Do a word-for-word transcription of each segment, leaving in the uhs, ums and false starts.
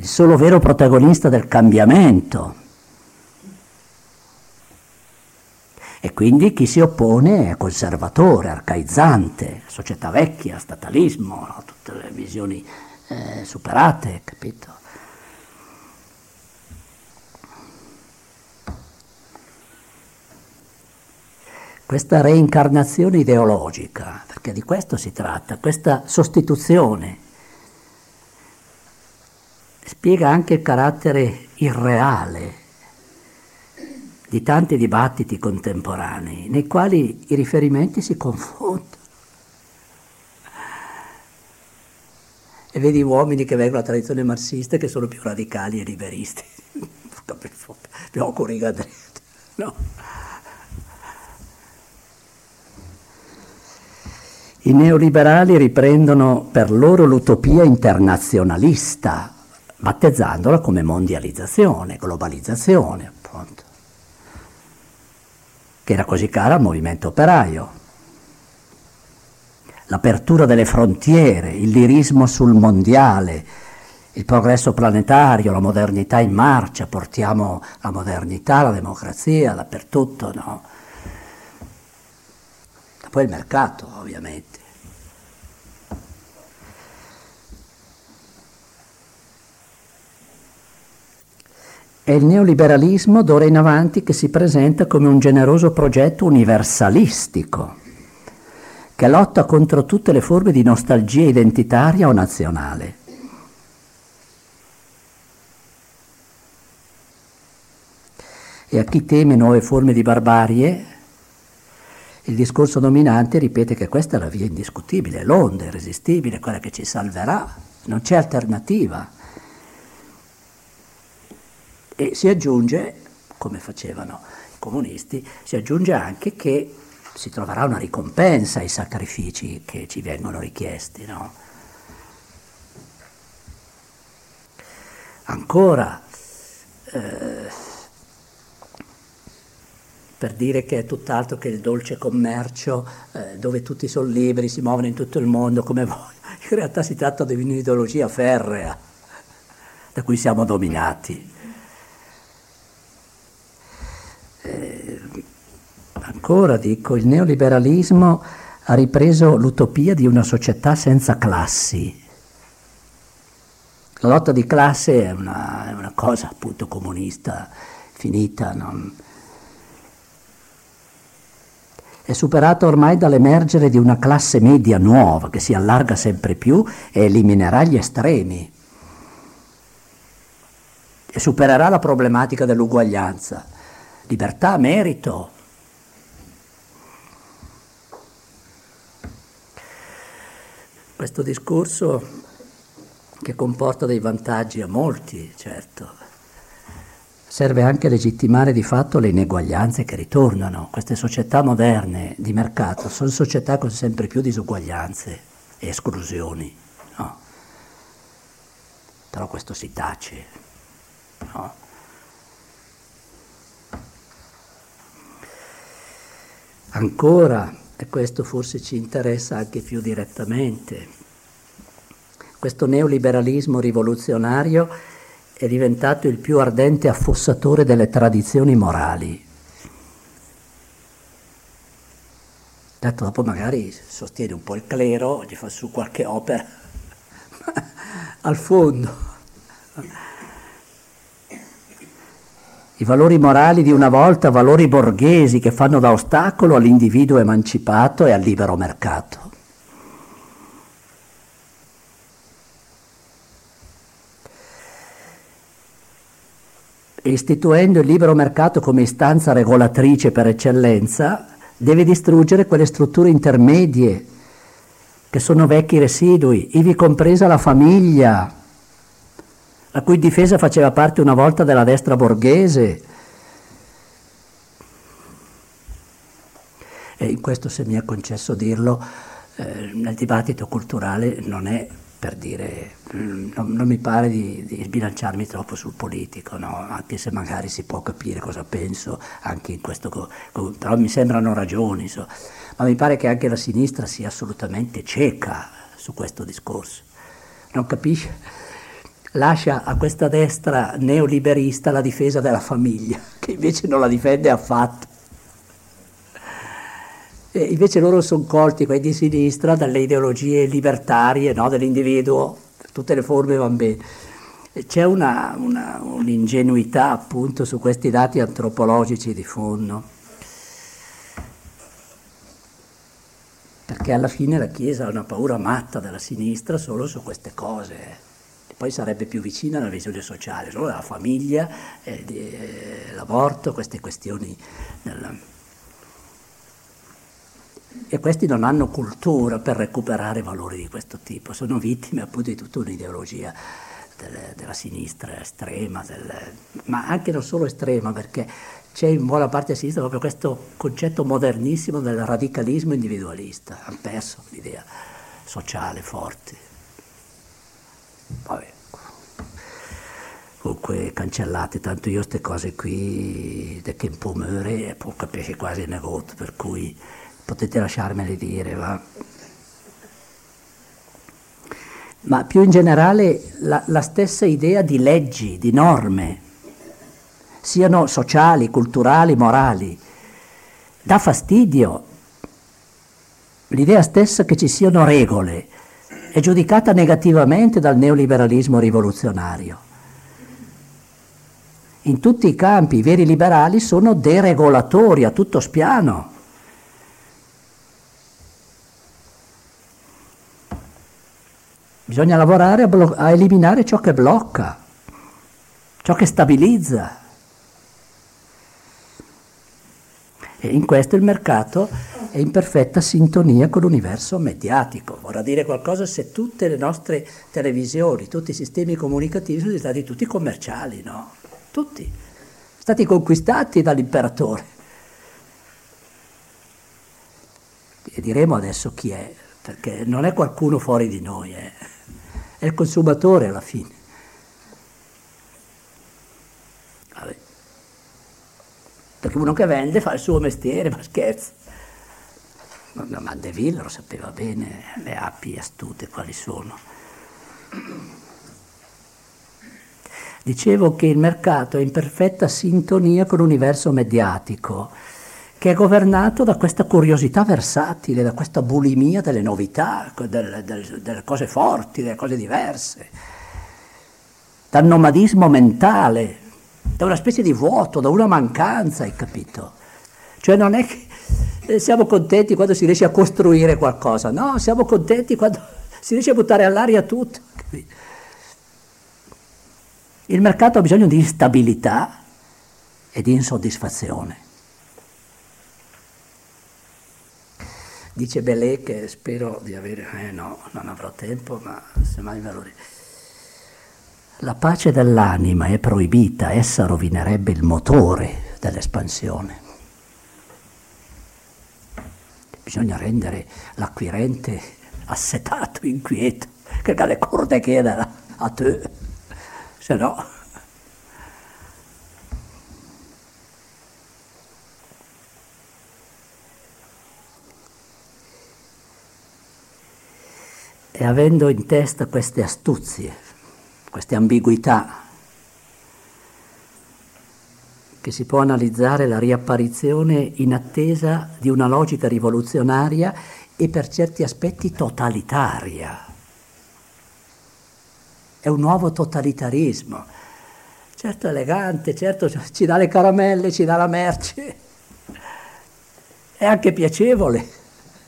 il solo vero protagonista del cambiamento. E quindi chi si oppone è conservatore, arcaizzante, società vecchia, statalismo, no? Tutte le visioni eh, superate, capito? Questa reincarnazione ideologica, perché di questo si tratta, questa sostituzione, spiega anche il carattere irreale di tanti dibattiti contemporanei, nei quali i riferimenti si confondono. E vedi uomini che vengono dalla tradizione marxista che sono più radicali e liberisti. Più ancora dritto, no? I neoliberali riprendono per loro l'utopia internazionalista, battezzandola come mondializzazione, globalizzazione, appunto, che era così cara al movimento operaio. L'apertura delle frontiere, il lirismo sul mondiale, il progresso planetario, la modernità in marcia, portiamo la modernità, la democrazia dappertutto, no? E poi il mercato, ovviamente. È il neoliberalismo d'ora in avanti che si presenta come un generoso progetto universalistico, che lotta contro tutte le forme di nostalgia identitaria o nazionale. E a chi teme nuove forme di barbarie, il discorso dominante ripete che questa è la via indiscutibile, l'onda irresistibile, quella che ci salverà, non c'è alternativa. E si aggiunge, come facevano i comunisti, si aggiunge anche che si troverà una ricompensa ai sacrifici che ci vengono richiesti, no? Ancora, eh, per dire che è tutt'altro che il dolce commercio eh, dove tutti sono liberi, si muovono in tutto il mondo come vogliono, in realtà si tratta di un'ideologia ferrea da cui siamo dominati. Eh, ancora dico, il neoliberalismo ha ripreso l'utopia di una società senza classi. La lotta di classe è una, è una cosa appunto comunista, finita, non... è superata ormai dall'emergere di una classe media nuova che si allarga sempre più e eliminerà gli estremi e supererà la problematica dell'uguaglianza. Libertà, merito. Questo discorso, che comporta dei vantaggi a molti, certo, serve anche a legittimare di fatto le ineguaglianze che ritornano. Queste società moderne di mercato sono società con sempre più disuguaglianze e esclusioni, no? Però questo si tace, no? Ancora, e questo forse ci interessa anche più direttamente, questo neoliberalismo rivoluzionario è diventato il più ardente affossatore delle tradizioni morali. Dato dopo magari sostiene un po' il clero, gli fa su qualche opera, ma al fondo i valori morali di una volta, valori borghesi che fanno da ostacolo all'individuo emancipato e al libero mercato. E istituendo il libero mercato come istanza regolatrice per eccellenza, deve distruggere quelle strutture intermedie che sono vecchi residui, ivi compresa la famiglia, la cui difesa faceva parte una volta della destra borghese. E in questo, se mi è concesso dirlo, eh, nel dibattito culturale non è per dire, non, non mi pare di, di sbilanciarmi troppo sul politico, no? Anche se magari si può capire cosa penso anche in questo, però mi sembrano ragioni, so. Ma mi pare che anche la sinistra sia assolutamente cieca su questo discorso, non capisce. lascia a questa destra neoliberista la difesa della famiglia, che invece non la difende affatto. E invece loro sono colti, quelli di sinistra, dalle ideologie libertarie, no, dell'individuo, tutte le forme vanno bene. C'è una, una, un'ingenuità appunto su questi dati antropologici di fondo, perché alla fine la Chiesa ha una paura matta della sinistra solo su queste cose, e poi sarebbe più vicina alla visione sociale, solo della famiglia, eh, di, eh, l'aborto, queste questioni del... E questi non hanno cultura per recuperare valori di questo tipo, sono vittime appunto di tutta un'ideologia del, della sinistra estrema, del, ma anche non solo estrema, perché c'è in buona parte a sinistra proprio questo concetto modernissimo del radicalismo individualista, hanno perso l'idea sociale forte. Vabbè, comunque cancellate, tanto io queste cose qui, de che un po' muore, e poi capisce quasi il negozio, per cui potete lasciarmele dire, va? Ma più in generale la, la stessa idea di leggi, di norme, siano sociali, culturali, morali, dà fastidio. L'idea stessa che ci siano regole è giudicata negativamente dal neoliberalismo rivoluzionario. In tutti i campi i veri liberali sono deregolatori a tutto spiano. Bisogna lavorare a, blo- a eliminare ciò che blocca, ciò che stabilizza. E in questo il mercato è in perfetta sintonia con l'universo mediatico. Vorrà dire qualcosa se tutte le nostre televisioni, tutti i sistemi comunicativi sono stati tutti commerciali, no? Tutti. Stati conquistati dall'imperatore. E diremo adesso chi è, perché non è qualcuno fuori di noi, eh. È il consumatore alla fine. Vabbè. Perché uno che vende fa il suo mestiere, ma scherza. Ma Mandeville lo sapeva bene, le api astute quali sono. Dicevo che il mercato è in perfetta sintonia con l'universo mediatico, che è governato da questa curiosità versatile, da questa bulimia delle novità, delle, delle, delle cose forti, delle cose diverse, dal nomadismo mentale, da una specie di vuoto, da una mancanza, hai capito? Cioè non è che siamo contenti quando si riesce a costruire qualcosa, no, siamo contenti quando si riesce a buttare all'aria tutto. Capito? Il mercato ha bisogno di instabilità e di insoddisfazione. Dice Belé, che spero di avere, eh no, non avrò tempo, ma semmai me lo ricordo. La pace dell'anima è proibita, essa rovinerebbe il motore dell'espansione. Bisogna rendere l'acquirente assetato, inquieto, che le corde chiedano a te, se no... E avendo in testa queste astuzie, queste ambiguità, che si può analizzare la riapparizione in attesa di una logica rivoluzionaria e per certi aspetti totalitaria. È un nuovo totalitarismo, certo elegante, certo ci dà le caramelle, ci dà la merce, è anche piacevole.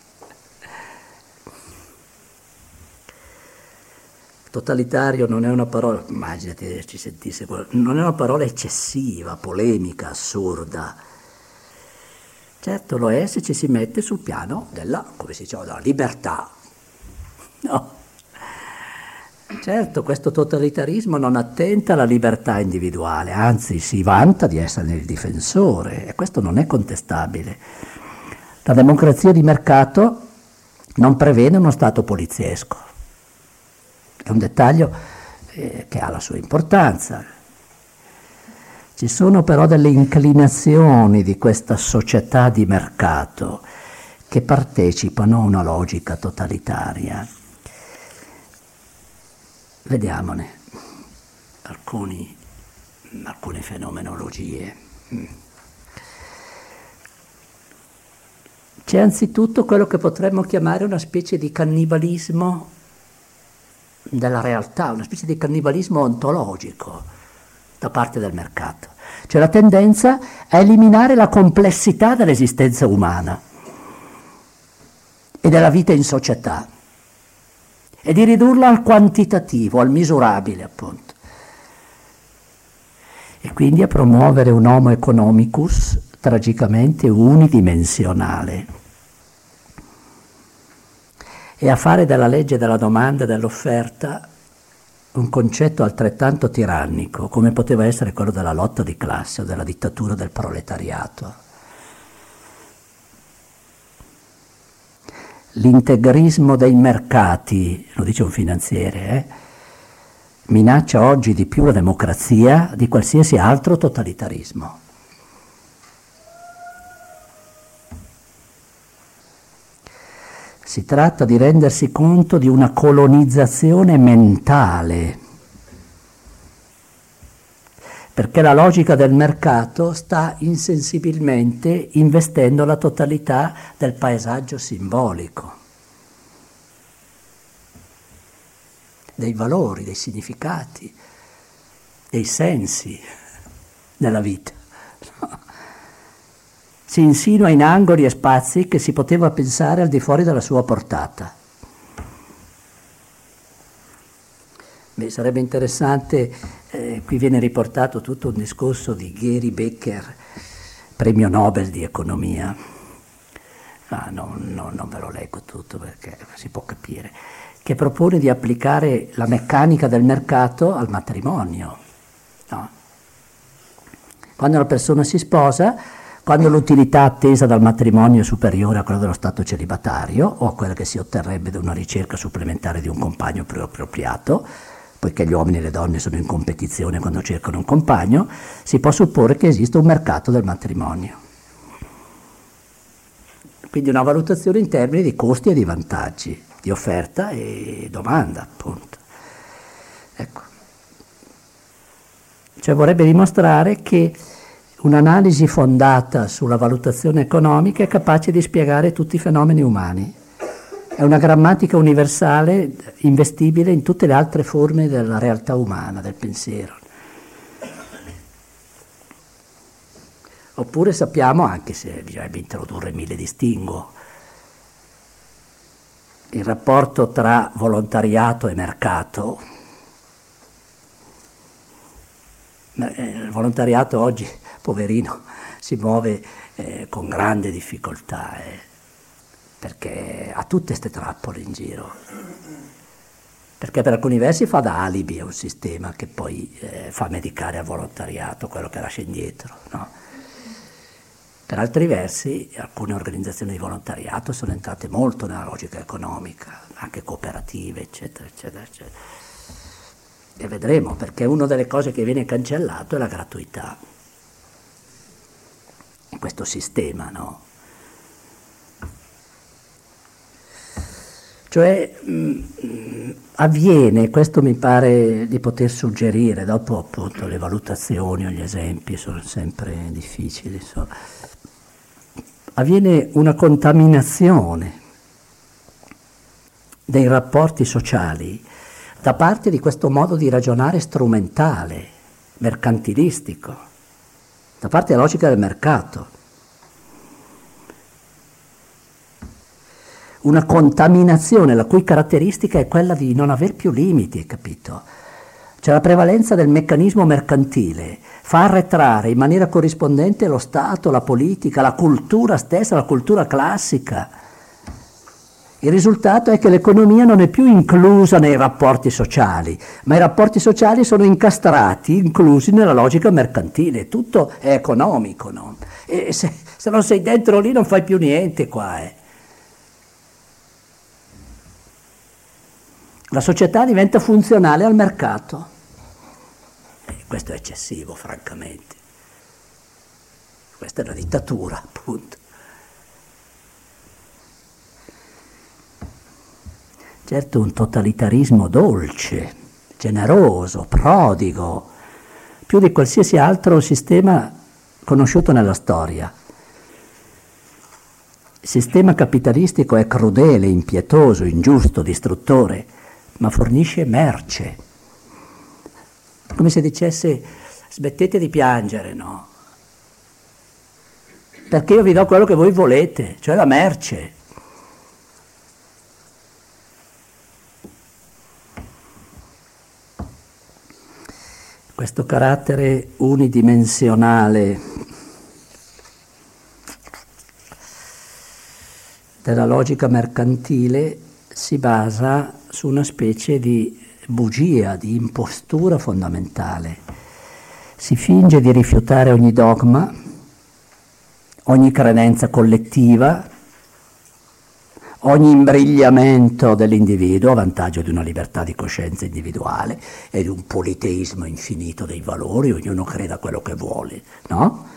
Totalitario non è una parola, immaginate ci sentisse, non è una parola eccessiva, polemica, assurda. Certo lo è se ci si mette sul piano della, come si dice, della libertà. No. Certo, questo totalitarismo non attenta alla libertà individuale, anzi si vanta di esserne il difensore, e questo non è contestabile. La democrazia di mercato non prevede uno Stato poliziesco. È un dettaglio eh, che ha la sua importanza. Ci sono però delle inclinazioni di questa società di mercato che partecipano a una logica totalitaria. Vediamone. alcuni, alcune fenomenologie. C'è anzitutto quello che potremmo chiamare una specie di cannibalismo della realtà, una specie di cannibalismo ontologico da parte del mercato. Cioè la tendenza a eliminare la complessità dell'esistenza umana e della vita in società e di ridurla al quantitativo, al misurabile appunto. E quindi a promuovere un homo economicus tragicamente unidimensionale e a fare della legge della domanda e dell'offerta un concetto altrettanto tirannico come poteva essere quello della lotta di classe o della dittatura del proletariato. L'integrismo dei mercati, lo dice un finanziere, eh, minaccia oggi di più la democrazia di qualsiasi altro totalitarismo. Si tratta di rendersi conto di una colonizzazione mentale, perché la logica del mercato sta insensibilmente investendo la totalità del paesaggio simbolico, dei valori, dei significati, dei sensi della vita. Si insinua in angoli e spazi che si poteva pensare al di fuori della sua portata. Beh, sarebbe interessante, eh, qui viene riportato tutto un discorso di Gary Becker, premio Nobel di economia. Ah, no, no, non ve lo leggo tutto perché si può capire, che propone di applicare la meccanica del mercato al matrimonio. No? Quando una persona si sposa, quando l'utilità attesa dal matrimonio è superiore a quella dello stato celibatario o a quella che si otterrebbe da una ricerca supplementare di un compagno più appropriato, poiché gli uomini e le donne sono in competizione quando cercano un compagno, si può supporre che esista un mercato del matrimonio. Quindi una valutazione in termini di costi e di vantaggi, di offerta e domanda, appunto. Ecco. Cioè vorrebbe dimostrare che un'analisi fondata sulla valutazione economica è capace di spiegare tutti i fenomeni umani. È una grammatica universale investibile in tutte le altre forme della realtà umana, del pensiero. Oppure sappiamo, anche se bisognerebbe introdurre mille distinguo, il rapporto tra volontariato e mercato. Il volontariato oggi, poverino, si muove eh, con grande difficoltà, eh, perché ha tutte queste trappole in giro. Perché per alcuni versi fa da alibi a un sistema che poi eh, fa medicare al volontariato quello che lascia indietro, no? Per altri versi alcune organizzazioni di volontariato sono entrate molto nella logica economica, anche cooperative, eccetera, eccetera, eccetera. E vedremo, perché una delle cose che viene cancellato è la gratuità. In questo sistema, no? Cioè mh, avviene, questo mi pare di poter suggerire, dopo appunto le valutazioni o gli esempi sono sempre difficili, so. Avviene una contaminazione dei rapporti sociali da parte di questo modo di ragionare strumentale, mercantilistico, da parte della logica del mercato. Una contaminazione la cui caratteristica è quella di non aver più limiti, capito? Cioè la prevalenza del meccanismo mercantile fa arretrare in maniera corrispondente lo Stato, la politica, la cultura stessa, la cultura classica. Il risultato è che l'economia non è più inclusa nei rapporti sociali, ma i rapporti sociali sono incastrati, inclusi nella logica mercantile. Tutto è economico, no? E se, se non sei dentro lì non fai più niente qua, eh. La società diventa funzionale al mercato. E questo è eccessivo, francamente. Questa è la dittatura, appunto. Certo, un totalitarismo dolce, generoso, prodigo, più di qualsiasi altro sistema conosciuto nella storia. Il sistema capitalistico è crudele, impietoso, ingiusto, distruttore, ma fornisce merce. Come se dicesse: smettete di piangere, no? Perché io vi do quello che voi volete, cioè la merce. Questo carattere unidimensionale della logica mercantile si basa su una specie di bugia, di impostura fondamentale. Si finge di rifiutare ogni dogma, ogni credenza collettiva, ogni imbrigliamento dell'individuo a vantaggio di una libertà di coscienza individuale e di un politeismo infinito dei valori, ognuno creda quello che vuole, no?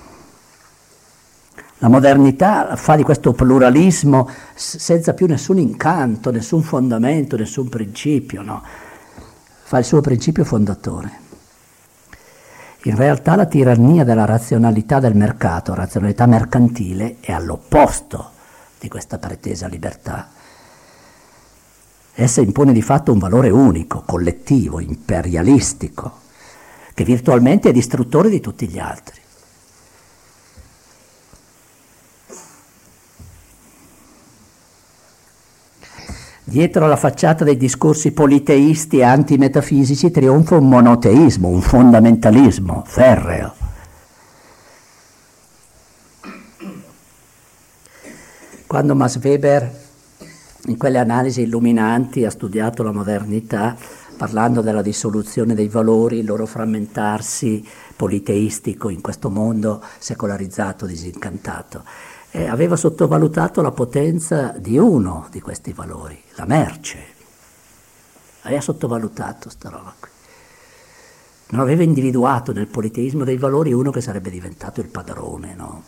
La modernità fa di questo pluralismo senza più nessun incanto, nessun fondamento, nessun principio, no? Fa il suo principio fondatore. In realtà la tirannia della razionalità del mercato, razionalità mercantile, è all'opposto di questa pretesa libertà. Essa impone di fatto un valore unico, collettivo, imperialistico, che virtualmente è distruttore di tutti gli altri. Dietro la facciata dei discorsi politeisti e antimetafisici trionfa un monoteismo, un fondamentalismo ferreo. Quando Max Weber, in quelle analisi illuminanti, ha studiato la modernità, parlando della dissoluzione dei valori, il loro frammentarsi politeistico in questo mondo secolarizzato, disincantato, eh, aveva sottovalutato la potenza di uno di questi valori, la merce. Aveva sottovalutato sta roba qui. Non aveva individuato nel politeismo dei valori uno che sarebbe diventato il padrone, no?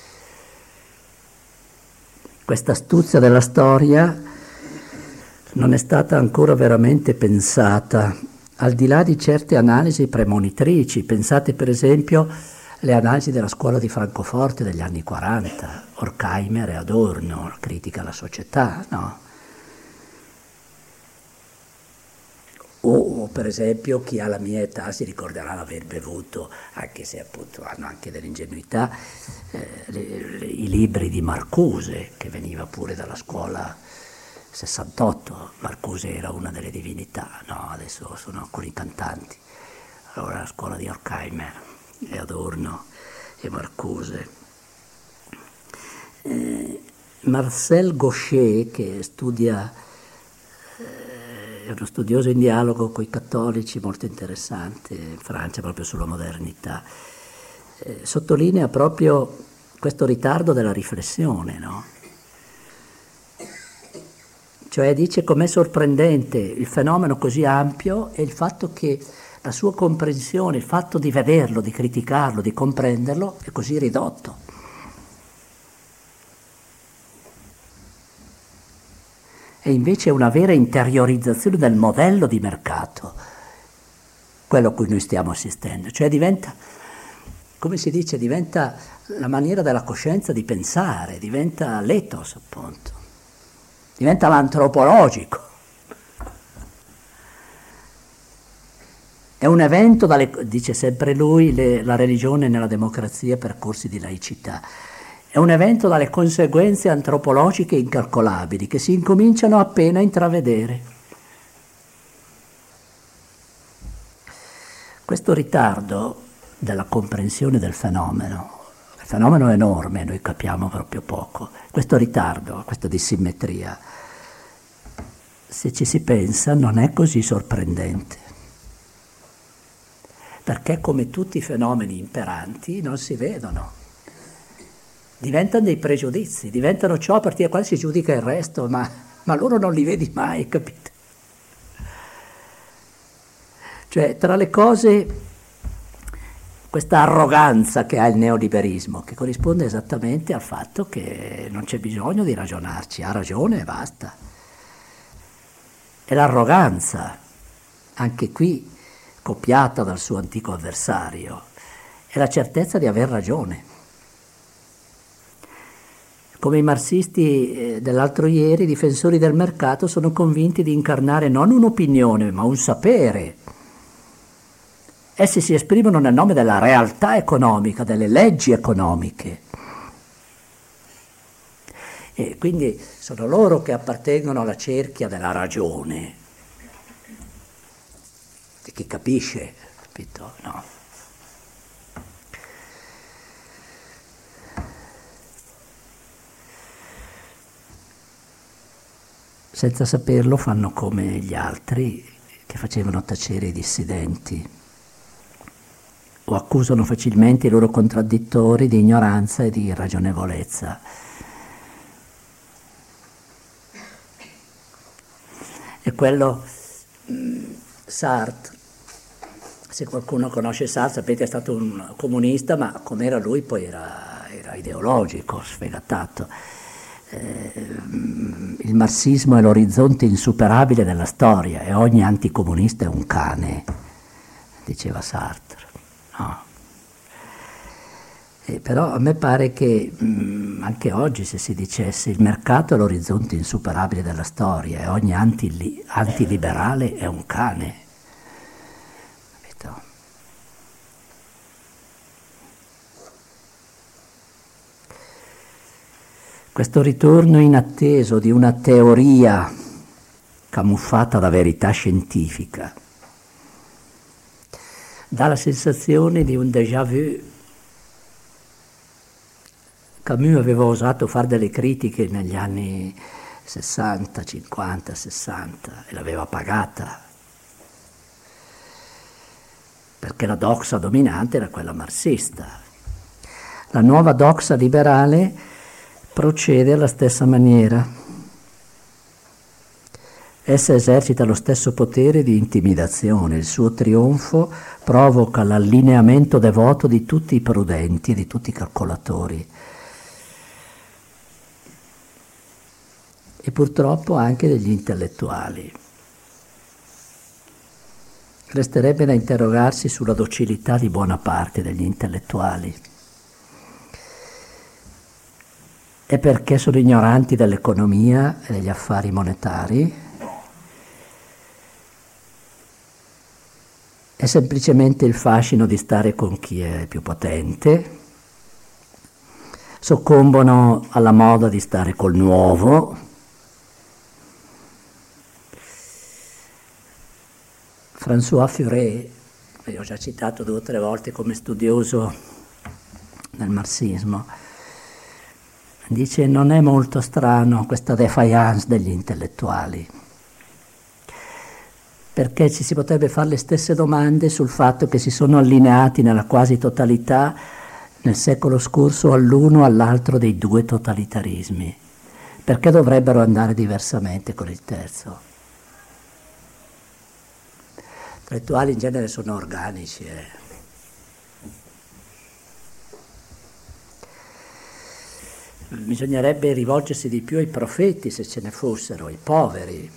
Questa astuzia della storia non è stata ancora veramente pensata, al di là di certe analisi premonitrici. Pensate per esempio alle analisi della scuola di Francoforte degli anni quaranta, Horkheimer e Adorno, critica alla società, no? O per esempio chi ha la mia età si ricorderà l'aver bevuto, anche se appunto hanno anche dell'ingenuità, eh, le, le, i libri di Marcuse, che veniva pure dalla scuola sessantotto. Marcuse era una delle divinità, no? Adesso sono alcuni cantanti. Allora la scuola di Horkheimer e Adorno e Marcuse. Eh, Marcel Gauchet, che studia, eh, è uno studioso in dialogo con i cattolici molto interessante in Francia, proprio sulla modernità, eh, sottolinea proprio questo ritardo della riflessione, no? Cioè dice com'è sorprendente il fenomeno così ampio e il fatto che la sua comprensione, il fatto di vederlo, di criticarlo, di comprenderlo, è così ridotto. E invece è una vera interiorizzazione del modello di mercato, quello a cui noi stiamo assistendo. Cioè diventa, come si dice, diventa la maniera della coscienza di pensare, diventa l'ethos appunto, diventa l'antropologico. È un evento, dalle, dice sempre lui, le, la religione nella democrazia, percorsi di laicità. È un evento dalle conseguenze antropologiche incalcolabili che si incominciano appena a intravedere. Questo ritardo della comprensione del fenomeno, il fenomeno è enorme, noi capiamo proprio poco, questo ritardo, questa dissimmetria, se ci si pensa, non è così sorprendente. Perché come tutti i fenomeni imperanti non si vedono. Diventano dei pregiudizi, diventano ciò a partire da quale si giudica il resto, ma, ma loro non li vedi mai, capite? Cioè, tra le cose, questa arroganza che ha il neoliberismo, che corrisponde esattamente al fatto che non c'è bisogno di ragionarci, ha ragione e basta. E l'arroganza, anche qui, copiata dal suo antico avversario, è la certezza di aver ragione. Come i marxisti dell'altro ieri, i difensori del mercato sono convinti di incarnare non un'opinione, ma un sapere. Essi si esprimono nel nome della realtà economica, delle leggi economiche. E quindi sono loro che appartengono alla cerchia della ragione, di chi capisce, capito? No. Senza saperlo fanno come gli altri che facevano tacere i dissidenti o accusano facilmente i loro contraddittori di ignoranza e di irragionevolezza. E quello Sartre, se qualcuno conosce Sartre, sapete è stato un comunista, ma come era lui poi era, era ideologico, sfegatato. Eh, il marxismo è l'orizzonte insuperabile della storia e ogni anticomunista è un cane, diceva Sartre. No. Eh, però a me pare che mh, anche oggi, se si dicesse il mercato è l'orizzonte insuperabile della storia e ogni antili- antiliberale è un cane, capito? Questo ritorno inatteso di una teoria camuffata da verità scientifica dà la sensazione di un déjà vu. Camus aveva osato fare delle critiche negli anni sessanta, cinquanta, sessanta e l'aveva pagata, perché la doxa dominante era quella marxista. La nuova doxa liberale procede alla stessa maniera. Essa esercita lo stesso potere di intimidazione. Il suo trionfo provoca l'allineamento devoto di tutti i prudenti e di tutti i calcolatori. E purtroppo anche degli intellettuali. Resterebbe da interrogarsi sulla docilità di buona parte degli intellettuali. E perché sono ignoranti dell'economia e degli affari monetari? È semplicemente il fascino di stare con chi è più potente, soccombono alla moda di stare col nuovo, François Furet, che ho già citato due o tre volte come studioso del marxismo, dice non è molto strano questa défaillance degli intellettuali, perché ci si potrebbe fare le stesse domande sul fatto che si sono allineati nella quasi totalità nel secolo scorso all'uno o all'altro dei due totalitarismi. Perché dovrebbero andare diversamente con il terzo? Gli intellettuali in genere sono organici. Eh. Bisognerebbe rivolgersi di più ai profeti, se ce ne fossero, ai poveri.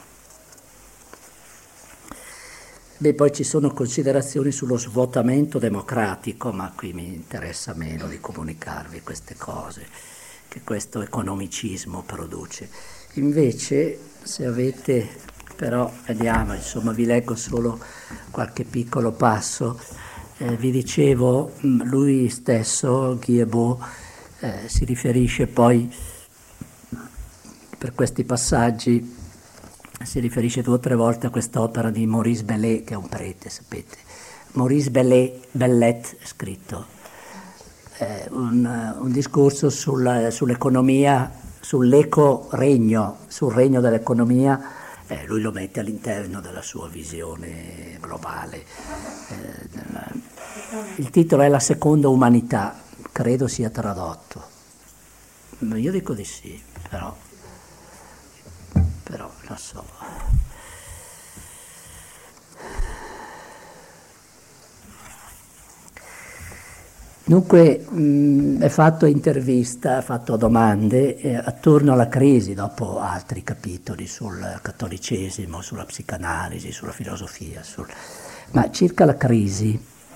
Beh, poi ci sono considerazioni sullo svuotamento democratico, ma qui mi interessa meno di comunicarvi queste cose che questo economicismo produce. Invece, se avete, però, vediamo, insomma, vi leggo solo qualche piccolo passo. Eh, vi dicevo, lui stesso, Guy Debord, eh, si riferisce poi, per questi passaggi, si riferisce due o tre volte a quest'opera di Maurice Bellet, che è un prete, sapete. Maurice Bellet, Bellet è scritto, eh, un, un discorso sul, sull'economia, sull'eco-regno, sul regno dell'economia, eh, lui lo mette all'interno della sua visione globale. Eh, della, il titolo è La seconda umanità, credo sia tradotto. Io dico di sì, però... però non so. Dunque mh, è fatto intervista, ha fatto domande eh, attorno alla crisi, dopo altri capitoli sul cattolicesimo, sulla psicanalisi, sulla filosofia, sul... Ma circa la crisi,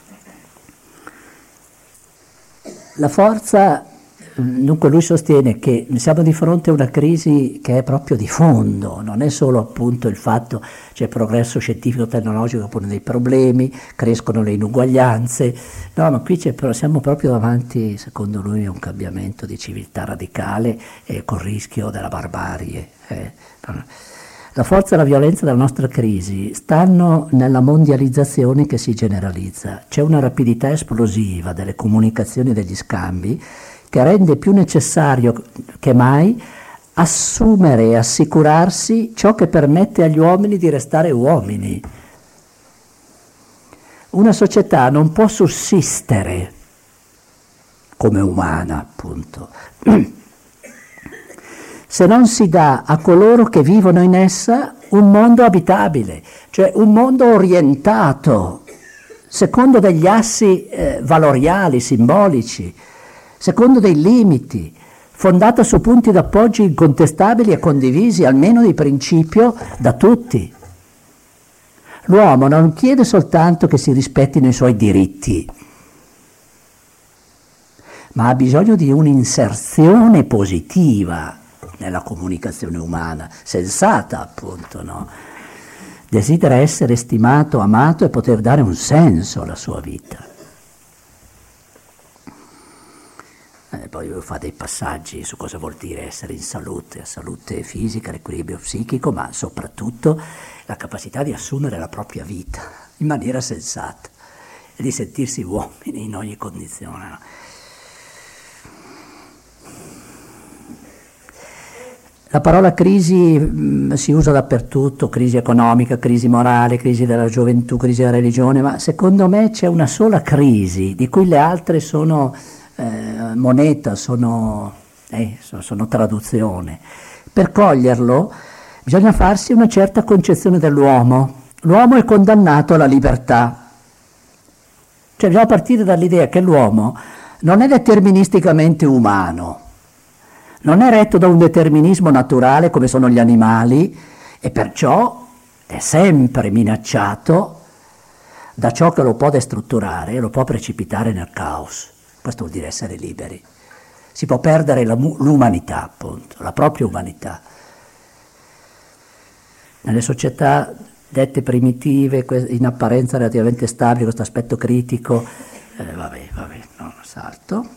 la forza, dunque lui sostiene che siamo di fronte a una crisi che è proprio di fondo, non è solo appunto il fatto che c'è il progresso scientifico-tecnologico che pone dei problemi, crescono le inuguaglianze, no, ma qui c'è, siamo proprio davanti, secondo lui, a un cambiamento di civiltà radicale e col rischio della barbarie. Eh. La forza e la violenza della nostra crisi stanno nella mondializzazione che si generalizza. C'è una rapidità esplosiva delle comunicazioni e degli scambi che rende più necessario che mai assumere e assicurarsi ciò che permette agli uomini di restare uomini. Una società non può sussistere come umana, appunto, se non si dà a coloro che vivono in essa un mondo abitabile, cioè un mondo orientato secondo degli assi eh, valoriali, simbolici, secondo dei limiti, fondato su punti d'appoggio incontestabili e condivisi, almeno di principio, da tutti. L'uomo non chiede soltanto che si rispettino i suoi diritti, ma ha bisogno di un'inserzione positiva nella comunicazione umana, sensata appunto, no? Desidera essere stimato, amato e poter dare un senso alla sua vita. E poi fa dei passaggi su cosa vuol dire essere in salute, salute fisica, l'equilibrio psichico, ma soprattutto la capacità di assumere la propria vita in maniera sensata e di sentirsi uomini in ogni condizione, no? La parola crisi mh, si usa dappertutto, crisi economica, crisi morale, crisi della gioventù, crisi della religione, ma secondo me c'è una sola crisi, di cui le altre sono eh, moneta, sono, eh, sono, sono traduzione. Per coglierlo bisogna farsi una certa concezione dell'uomo. L'uomo è condannato alla libertà. Cioè bisogna partire dall'idea che l'uomo non è deterministicamente umano, non è retto da un determinismo naturale come sono gli animali e perciò è sempre minacciato da ciò che lo può destrutturare e lo può precipitare nel caos. Questo vuol dire essere liberi. Si può perdere la, l'umanità, appunto, la propria umanità. Nelle società dette primitive, in apparenza relativamente stabili, questo aspetto critico, eh, vabbè, vabbè, no, salto.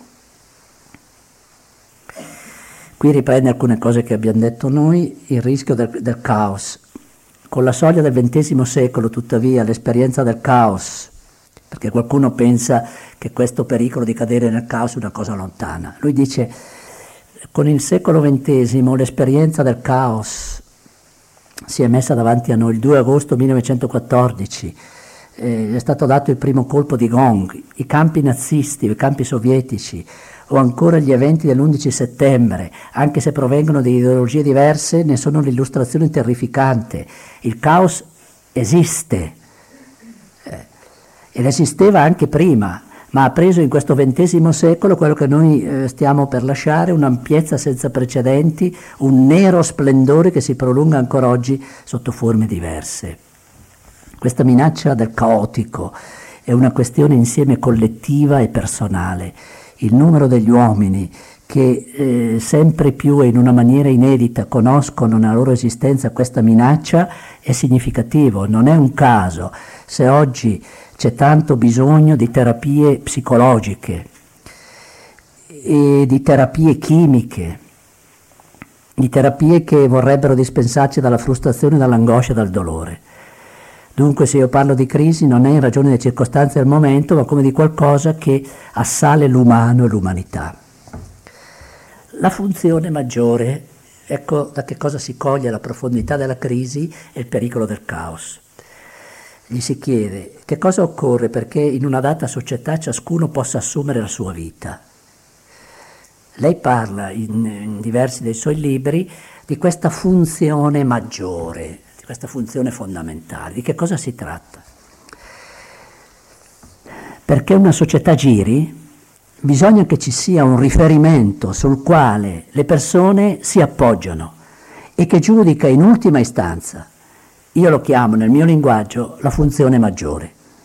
Qui riprende alcune cose che abbiamo detto noi, il rischio del, del caos. Con la soglia del ventesimo secolo, tuttavia, l'esperienza del caos, perché qualcuno pensa che questo pericolo di cadere nel caos è una cosa lontana. Lui dice, con il secolo ventesimo l'esperienza del caos si è messa davanti a noi. Il due agosto millenovecentoquattordici eh, è stato dato il primo colpo di gong, i campi nazisti, i campi sovietici, o ancora gli eventi dell'undici settembre, anche se provengono da ideologie diverse, ne sono l'illustrazione terrificante. Il caos esiste, eh, ed esisteva anche prima, ma ha preso in questo ventesimo secolo quello che noi eh, stiamo per lasciare, un'ampiezza senza precedenti, un nero splendore che si prolunga ancora oggi sotto forme diverse. Questa minaccia del caotico è una questione insieme collettiva e personale. Il numero degli uomini che eh, sempre più e in una maniera inedita conoscono nella loro esistenza questa minaccia è significativo. Non è un caso se oggi c'è tanto bisogno di terapie psicologiche e di terapie chimiche, di terapie che vorrebbero dispensarci dalla frustrazione, dall'angoscia e dal dolore. Dunque, se io parlo di crisi non è in ragione delle circostanze del momento, ma come di qualcosa che assale l'umano e l'umanità. La funzione maggiore, ecco da che cosa si coglie la profondità della crisi e il pericolo del caos. Gli si chiede che cosa occorre perché in una data società ciascuno possa assumere la sua vita. Lei parla in, in diversi dei suoi libri di questa funzione maggiore, questa funzione fondamentale. Di che cosa si tratta? Perché una società giri, bisogna che ci sia un riferimento sul quale le persone si appoggiano e che giudica in ultima istanza. Io lo chiamo nel mio linguaggio la funzione maggiore.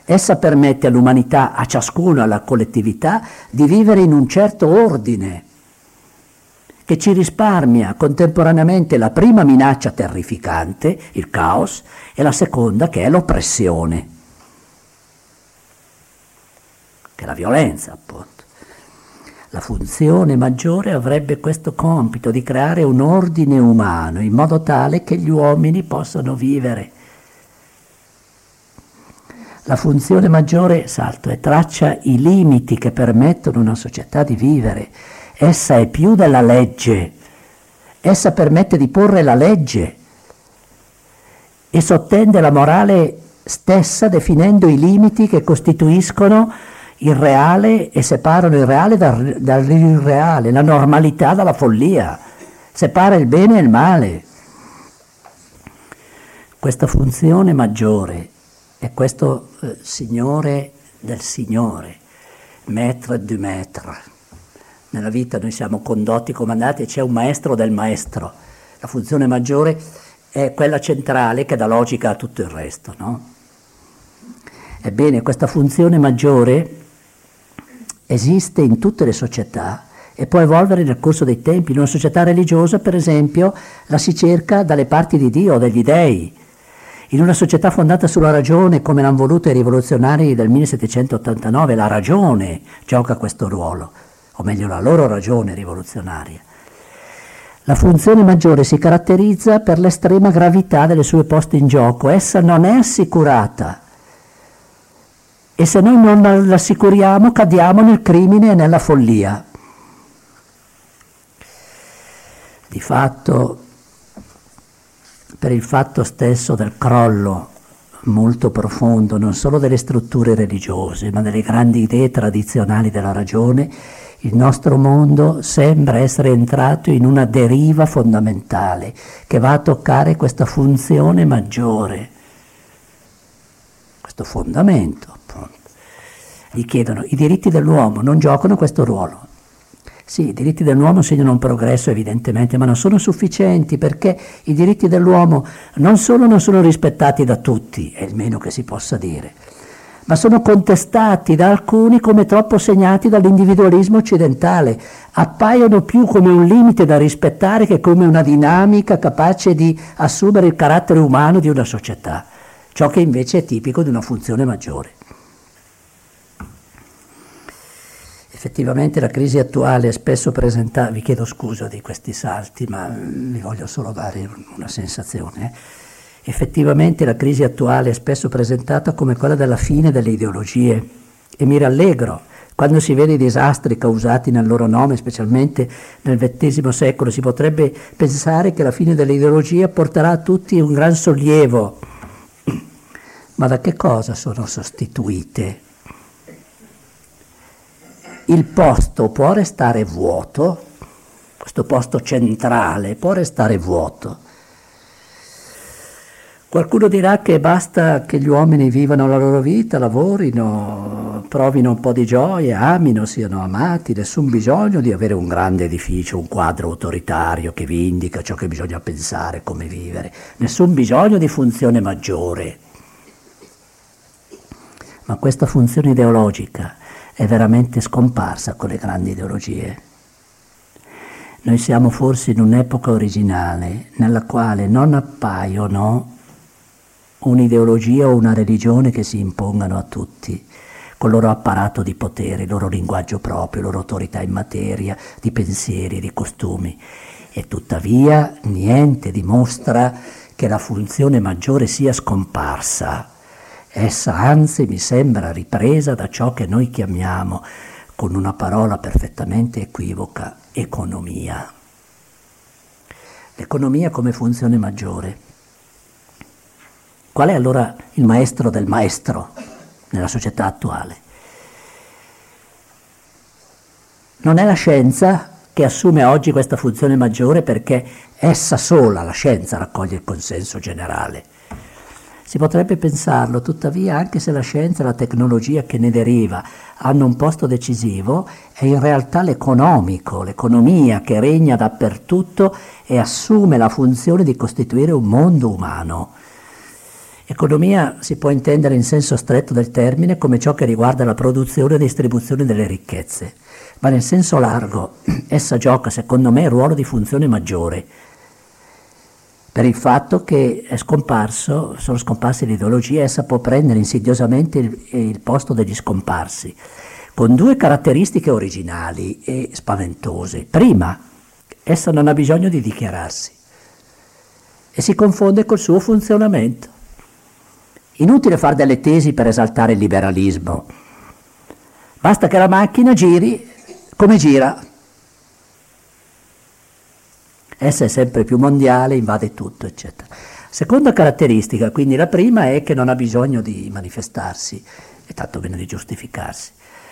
Essa permette all'umanità, a ciascuno, alla collettività, di vivere in un certo ordine, che ci risparmia contemporaneamente la prima minaccia terrificante, il caos, e la seconda che è l'oppressione, che è la violenza, appunto. La funzione maggiore avrebbe questo compito di creare un ordine umano in modo tale che gli uomini possano vivere. La funzione maggiore, salto, e traccia i limiti che permettono a una società di vivere. Essa è più della legge. Essa permette di porre la legge e sottende la morale stessa definendo i limiti che costituiscono il reale e separano il reale dal, dall'irreale, la normalità dalla follia, separa il bene e il male. Questa funzione maggiore è questo eh, Signore del Signore, Maître du Maître. Nella vita noi siamo condotti, comandati e c'è un maestro del maestro. La funzione maggiore è quella centrale che dà logica a tutto il resto, no? Ebbene, questa funzione maggiore esiste in tutte le società e può evolvere nel corso dei tempi. In una società religiosa, per esempio, la si cerca dalle parti di Dio, degli dei. In una società fondata sulla ragione, come l'hanno voluto i rivoluzionari del millesettecentottantanove, la ragione gioca questo ruolo, o meglio la loro ragione rivoluzionaria. La funzione maggiore si caratterizza per l'estrema gravità delle sue poste in gioco. Essa non è assicurata. E se noi non l'assicuriamo, cadiamo nel crimine e nella follia. Di fatto, per il fatto stesso del crollo molto profondo, non solo delle strutture religiose, ma delle grandi idee tradizionali della ragione, il nostro mondo sembra essere entrato in una deriva fondamentale che va a toccare questa funzione maggiore, questo fondamento. Gli chiedono, i diritti dell'uomo non giocano questo ruolo? Sì, i diritti dell'uomo segnano un progresso evidentemente, ma non sono sufficienti perché i diritti dell'uomo non solo non sono rispettati da tutti, è il meno che si possa dire, ma sono contestati da alcuni come troppo segnati dall'individualismo occidentale, appaiono più come un limite da rispettare che come una dinamica capace di assumere il carattere umano di una società, ciò che invece è tipico di una funzione maggiore. Effettivamente la crisi attuale è spesso presentata, vi chiedo scusa di questi salti, ma vi voglio solo dare una sensazione. Effettivamente la crisi attuale è spesso presentata come quella della fine delle ideologie e mi rallegro quando si vede i disastri causati nel loro nome, specialmente nel ventesimo secolo. Si potrebbe pensare che la fine delle ideologie porterà a tutti un gran sollievo, ma da che cosa sono sostituite? Il posto può restare vuoto, questo posto centrale può restare vuoto. Qualcuno dirà che basta che gli uomini vivano la loro vita, lavorino, provino un po' di gioia, amino, siano amati, nessun bisogno di avere un grande edificio, un quadro autoritario che vi indica ciò che bisogna pensare, come vivere, nessun bisogno di funzione maggiore. Ma questa funzione ideologica è veramente scomparsa con le grandi ideologie. Noi siamo forse in un'epoca originale nella quale non appaiono un'ideologia o una religione che si impongano a tutti, col loro apparato di potere, il loro linguaggio proprio, la loro autorità in materia di pensieri, di costumi. E tuttavia niente dimostra che la funzione maggiore sia scomparsa. Essa anzi mi sembra ripresa da ciò che noi chiamiamo, con una parola perfettamente equivoca, economia. L'economia come funzione maggiore. Qual è allora il maestro del maestro nella società attuale? Non è la scienza che assume oggi questa funzione maggiore perché essa sola, la scienza, raccoglie il consenso generale. Si potrebbe pensarlo, tuttavia, anche se la scienza e la tecnologia che ne deriva hanno un posto decisivo, è in realtà l'economico, l'economia che regna dappertutto e assume la funzione di costituire un mondo umano. Economia si può intendere in senso stretto del termine come ciò che riguarda la produzione e distribuzione delle ricchezze, ma nel senso largo essa gioca, secondo me, il ruolo di funzione maggiore, per il fatto che è scomparso, sono scomparse le ideologie, essa può prendere insidiosamente il, il posto degli scomparsi, con due caratteristiche originali e spaventose. Prima, essa non ha bisogno di dichiararsi e si confonde col suo funzionamento. Inutile fare delle tesi per esaltare il liberalismo. Basta che la macchina giri come gira. Essa è sempre più mondiale, invade tutto, eccetera. Seconda caratteristica, quindi la prima, è che non ha bisogno di manifestarsi e tanto meno di giustificarsi.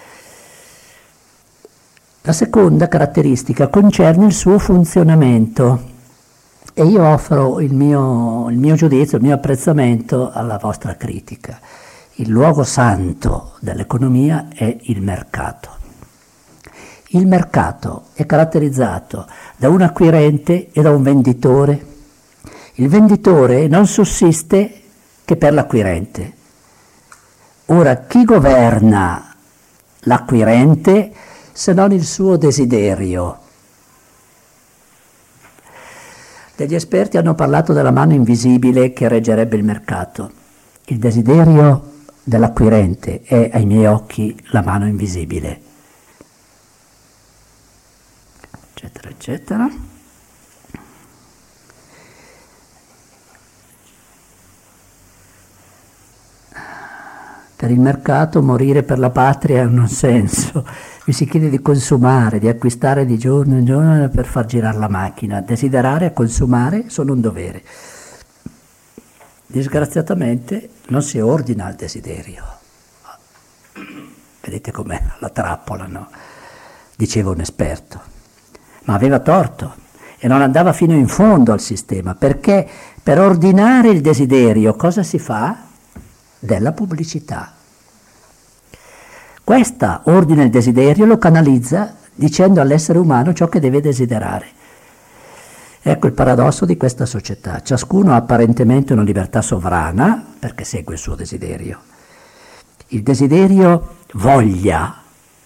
La seconda caratteristica concerne il suo funzionamento. E io offro il mio, il mio giudizio, il mio apprezzamento alla vostra critica. Il luogo santo dell'economia è il mercato. Il mercato è caratterizzato da un acquirente e da un venditore. Il venditore non sussiste che per l'acquirente. Ora, chi governa l'acquirente se non il suo desiderio? Degli esperti hanno parlato della mano invisibile che reggerebbe il mercato. Il desiderio dell'acquirente è, ai miei occhi, la mano invisibile. Eccetera, eccetera. Per il mercato morire per la patria è un non senso. Mi si chiede di consumare, di acquistare di giorno in giorno per far girare la macchina. Desiderare e consumare sono un dovere. Disgraziatamente non si ordina al desiderio. Vedete com'è la trappola, no? Diceva un esperto. Ma aveva torto e non andava fino in fondo al sistema, perché per ordinare il desiderio cosa si fa? Della pubblicità. Questa ordina il desiderio, lo canalizza dicendo all'essere umano ciò che deve desiderare. Ecco il paradosso di questa società. Ciascuno ha apparentemente una libertà sovrana perché segue il suo desiderio. Il desiderio voglia,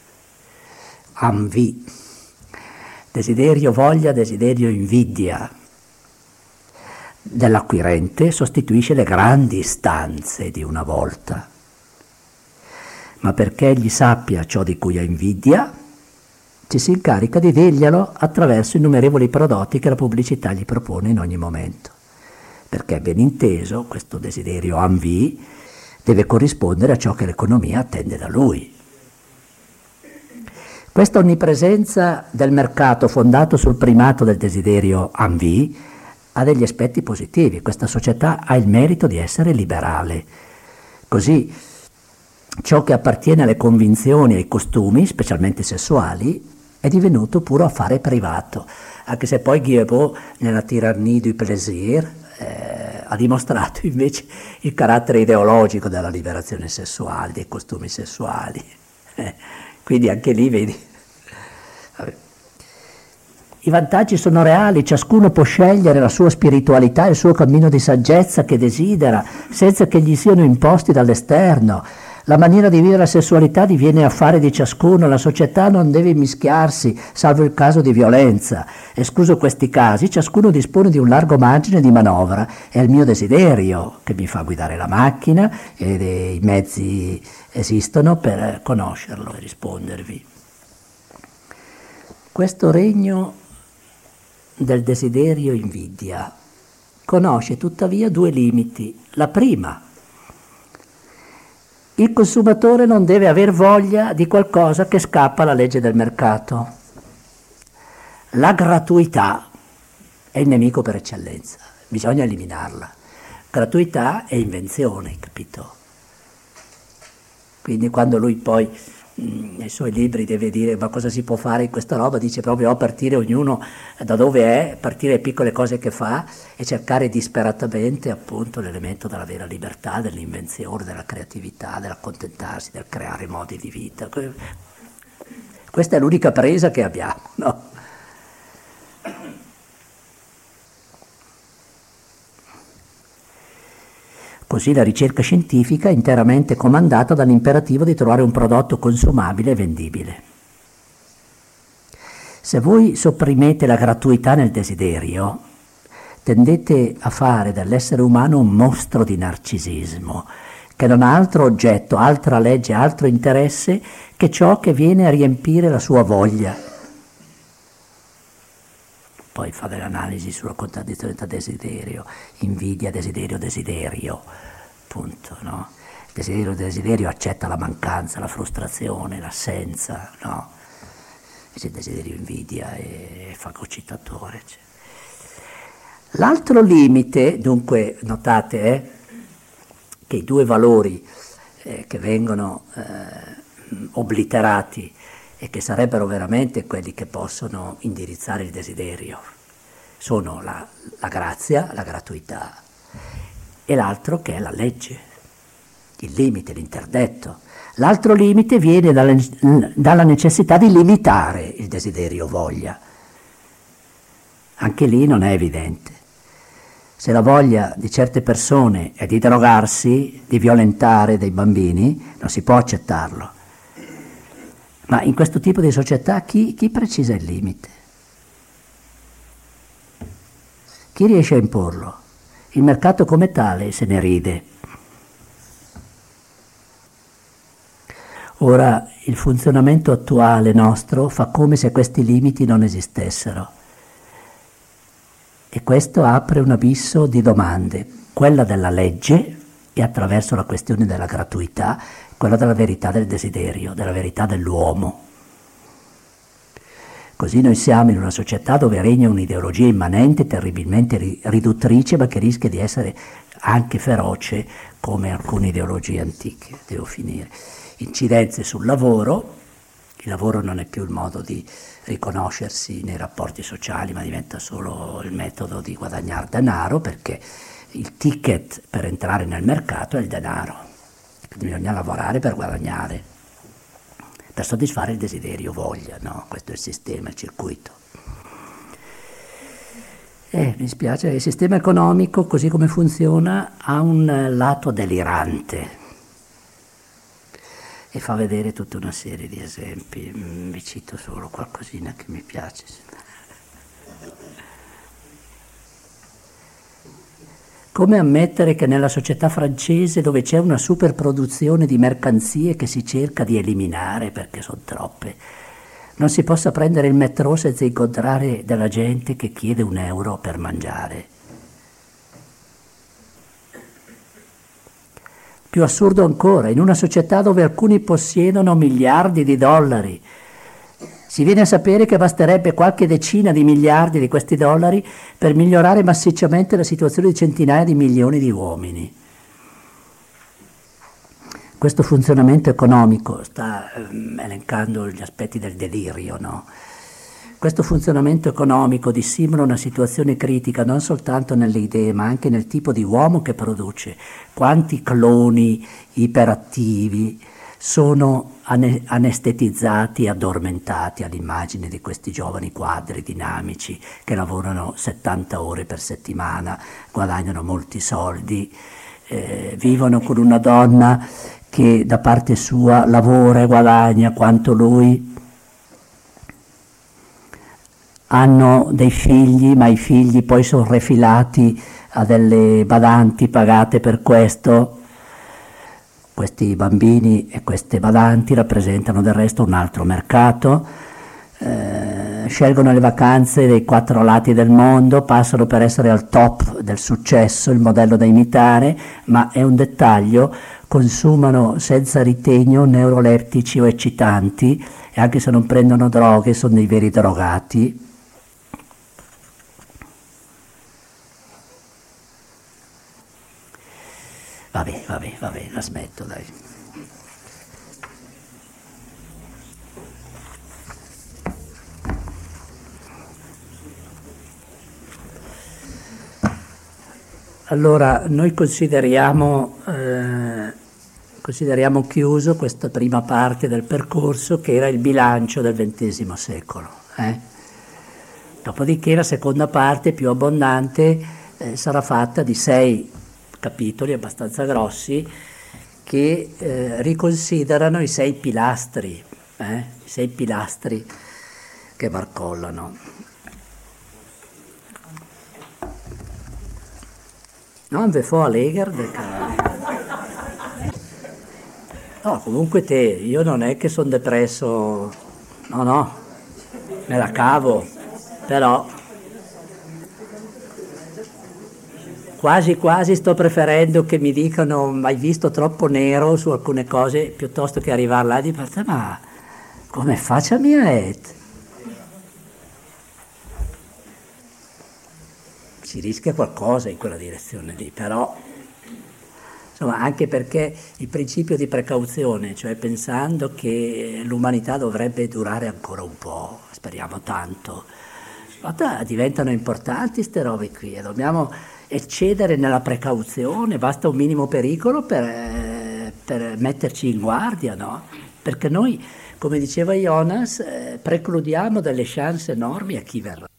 envie. Desiderio voglia, desiderio invidia dell'acquirente sostituisce le grandi istanze di una volta. Ma perché egli sappia ciò di cui ha invidia, ci si incarica di dirglielo attraverso innumerevoli prodotti che la pubblicità gli propone in ogni momento. Perché ben inteso, questo desiderio envie deve corrispondere a ciò che l'economia attende da lui. Questa onnipresenza del mercato fondato sul primato del desiderio envie ha degli aspetti positivi. Questa società ha il merito di essere liberale. Così ciò che appartiene alle convinzioni e ai costumi, specialmente sessuali, è divenuto puro affare privato, anche se poi Guillebeau, nella Tyrannie du plaisir, eh, ha dimostrato invece il carattere ideologico della liberazione sessuale, dei costumi sessuali. Eh, quindi anche lì vedi. Vabbè. I vantaggi sono reali, ciascuno può scegliere la sua spiritualità e il suo cammino di saggezza che desidera, senza che gli siano imposti dall'esterno. La maniera di vivere la sessualità diviene affare di ciascuno, la società non deve mischiarsi, salvo il caso di violenza. Escluso questi casi, ciascuno dispone di un largo margine di manovra. È il mio desiderio che mi fa guidare la macchina ed i mezzi esistono per conoscerlo e rispondervi. Questo regno del desiderio invidia conosce tuttavia due limiti. La prima: il consumatore non deve aver voglia di qualcosa che scappa alla legge del mercato. La gratuità è il nemico per eccellenza, bisogna eliminarla. Gratuità è invenzione, capito? Quindi quando lui poi mh, nei suoi libri deve dire ma cosa si può fare in questa roba, dice proprio oh, partire ognuno da dove è, partire dalle piccole cose che fa e cercare disperatamente appunto l'elemento della vera libertà, dell'invenzione, della creatività, dell'accontentarsi, del creare modi di vita. Questa è l'unica presa che abbiamo, no? così la ricerca scientifica è interamente comandata dall'imperativo di trovare un prodotto consumabile e vendibile. Se voi sopprimete la gratuità nel desiderio, tendete a fare dell'essere umano un mostro di narcisismo, che non ha altro oggetto, altra legge, altro interesse che ciò che viene a riempire la sua voglia. Poi fa delle analisi sulla contraddizione tra desiderio, invidia, desiderio, desiderio, punto, no? Desiderio, desiderio accetta la mancanza, la frustrazione, l'assenza, no? Invece il desiderio invidia e fagocitatore. Cioè. L'altro limite, dunque, notate, eh, che i due valori eh, che vengono eh, obliterati e che sarebbero veramente quelli che possono indirizzare il desiderio, sono la, la grazia, la gratuità, e l'altro che è la legge, il limite, l'interdetto. L'altro limite viene dalla, dalla necessità di limitare il desiderio voglia. Anche lì non è evidente. Se la voglia di certe persone è di drogarsi, di violentare dei bambini, non si può accettarlo. Ma in questo tipo di società chi, chi precisa il limite? Chi riesce a imporlo? Il mercato come tale se ne ride. Ora, il funzionamento attuale nostro fa come se questi limiti non esistessero. E questo apre un abisso di domande, quella della legge e attraverso la questione della gratuità, quella della verità del desiderio, della verità dell'uomo. Così noi siamo in una società dove regna un'ideologia immanente, terribilmente riduttrice, ma che rischia di essere anche feroce come alcune ideologie antiche. Devo finire. Incidenze sul lavoro. Il lavoro non è più il modo di riconoscersi nei rapporti sociali, ma diventa solo il metodo di guadagnare denaro, perché il ticket per entrare nel mercato è il denaro. Bisogna lavorare per guadagnare, per soddisfare il desiderio voglia, no? Questo è il sistema, il circuito. Eh, mi spiace, il sistema economico, così come funziona, ha un lato delirante e fa vedere tutta una serie di esempi. Vi cito solo qualcosina che mi piace. Come ammettere che nella società francese, dove c'è una superproduzione di mercanzie che si cerca di eliminare perché sono troppe, non si possa prendere il metro senza incontrare della gente che chiede un euro per mangiare? Più assurdo ancora, in una società dove alcuni possiedono miliardi di dollari, si viene a sapere che basterebbe qualche decina di miliardi di questi dollari per migliorare massicciamente la situazione di centinaia di milioni di uomini. Questo funzionamento economico sta ehm, elencando gli aspetti del delirio, no? Questo funzionamento economico dissimula una situazione critica non soltanto nelle idee, ma anche nel tipo di uomo che produce. Quanti cloni iperattivi sono anestetizzati e addormentati all'immagine di questi giovani quadri dinamici che lavorano settanta ore per settimana, guadagnano molti soldi, eh, vivono con una donna che da parte sua lavora e guadagna quanto lui, hanno dei figli, ma i figli poi sono refilati a delle badanti pagate per questo. Questi bambini e queste badanti rappresentano del resto un altro mercato, eh, scelgono le vacanze dei quattro lati del mondo, passano per essere al top del successo, il modello da imitare, ma è un dettaglio, consumano senza ritegno neurolettici o eccitanti e anche se non prendono droghe sono dei veri drogati. Vabbè, vabbè, vabbè, la smetto, dai. Allora, noi consideriamo, eh, consideriamo chiuso questa prima parte del percorso che era il bilancio del ventesimo secolo. Eh? Dopodiché la seconda parte, più abbondante, eh, sarà fatta di sei capitoli abbastanza grossi che eh, riconsiderano i sei pilastri, eh? i sei pilastri che barcollano. Non ve fo allegher del No, comunque te, io non è che sono depresso, no, no, me la cavo, però quasi quasi sto preferendo che mi dicano hai visto troppo nero su alcune cose piuttosto che arrivare là di parte, ma come faccia mia et? Si rischia qualcosa in quella direzione lì, però insomma, anche perché il principio di precauzione, cioè pensando che l'umanità dovrebbe durare ancora un po', speriamo tanto, guarda, diventano importanti queste robe qui e dobbiamo eccedere nella precauzione, basta un minimo pericolo per, eh, per metterci in guardia, no? Perché noi, come diceva Jonas, eh, precludiamo delle chance enormi a chi verrà.